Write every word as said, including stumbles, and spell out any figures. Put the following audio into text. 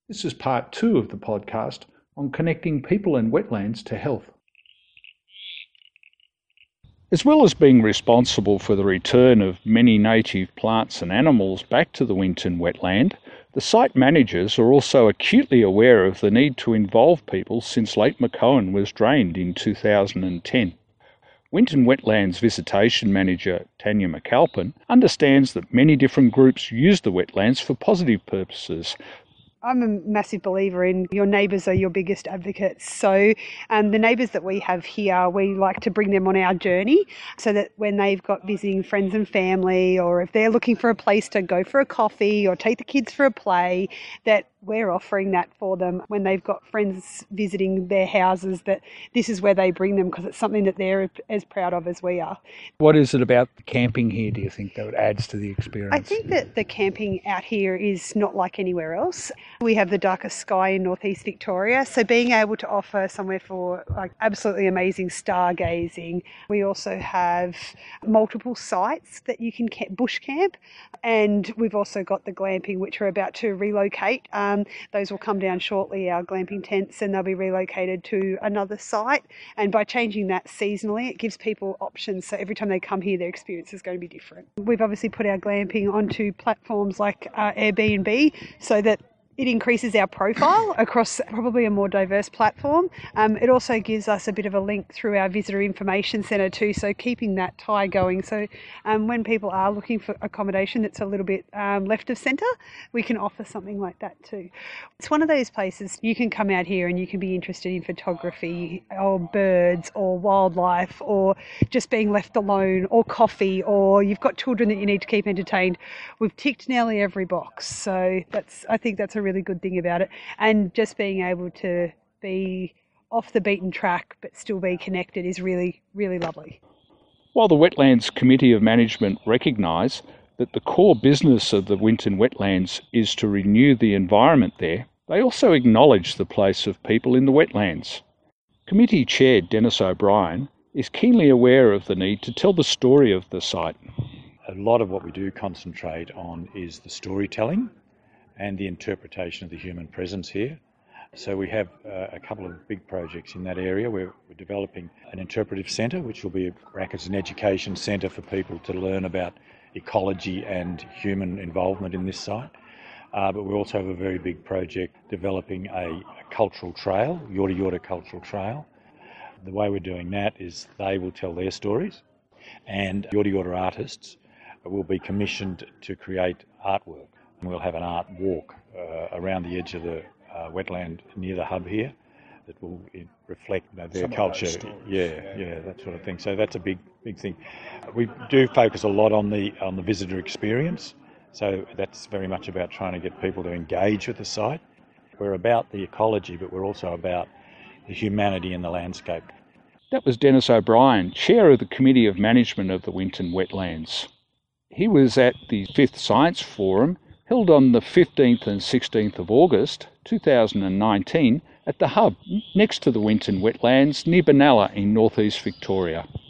This is part two of the podcast on connecting people and wetlands to health. As well as being responsible for the return of many native plants and animals back to the Winton wetland, the site managers are also acutely aware of the need to involve people since Lake McCowan was drained in two thousand ten. Winton Wetlands Visitation Manager Tanya McAlpin understands that many different groups use the wetlands for positive purposes. I'm a massive believer in your neighbours are your biggest advocates. So um, the neighbours that we have here, we like to bring them on our journey so that when they've got visiting friends and family, or if they're looking for a place to go for a coffee or take the kids for a play, that we're offering that for them when they've got friends visiting their houses, that this is where they bring them because it's something that they're as proud of as we are. What is it about the camping here, do you think, that adds to the experience? I think that the camping out here is not like anywhere else. We have the darkest sky in northeast Victoria, so being able to offer somewhere for like absolutely amazing stargazing. We also have multiple sites that you can bush camp, and we've also got the glamping, which we're about to relocate. Um, those will come down shortly, our glamping tents, and they'll be relocated to another site. And by changing that seasonally, it gives people options. So every time they come here, their experience is going to be different. We've obviously put our glamping onto platforms like uh, Airbnb so that it increases our profile across probably a more diverse platform. Um, it also gives us a bit of a link through our visitor information centre too, so keeping that tie going. So um, when people are looking for accommodation that's a little bit um, left of centre, we can offer something like that too. It's one of those places you can come out here and you can be interested in photography or birds or wildlife or just being left alone or coffee, or you've got children that you need to keep entertained. We've ticked nearly every box, so that's I think that's a really good thing about it, and just being able to be off the beaten track but still be connected is really, really lovely. While the Wetlands Committee of Management recognise that the core business of the Winton Wetlands is to renew the environment there, they also acknowledge the place of people in the wetlands. Committee Chair Dennis O'Brien is keenly aware of the need to tell the story of the site. A lot of what we do concentrate on is the storytelling and the interpretation of the human presence here. So we have uh, a couple of big projects in that area. We're, we're developing an interpretive centre, which will be brackets an education centre for people to learn about ecology and human involvement in this site. Uh, but we also have a very big project developing a, a cultural trail, Yorta Yorta Cultural Trail. The way we're doing that is they will tell their stories, and Yorta Yorta artists will be commissioned to create artwork. We'll have an art walk uh, around the edge of the uh, wetland near the hub here that will reflect you know, their Some culture. Stories, yeah, yeah, yeah, that sort of thing. So that's a big, big thing. We do focus a lot on the on the visitor experience. So that's very much about trying to get people to engage with the site. We're about the ecology, but we're also about the humanity in the landscape. That was Dennis O'Brien, Chair of the Committee of Management of the Winton Wetlands. He was at the fifth Science Forum held on the fifteenth and sixteenth of August two thousand nineteen at the Hub next to the Winton Wetlands near Benalla in northeast Victoria.